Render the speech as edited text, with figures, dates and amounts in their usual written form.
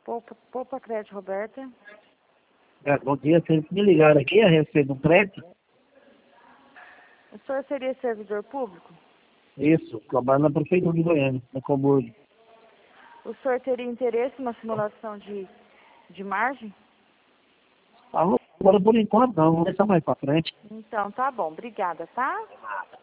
Poupa Crédito, Roberta. Bom dia, vocês me ligaram aqui a respeito do crédito? O senhor seria servidor público? Isso, trabalho na Prefeitura de Goiânia, na Coburg. O senhor teria interesse em uma simulação de margem? Agora, por enquanto, não, vamos deixar mais pra frente. Então, tá bom. Obrigada, tá?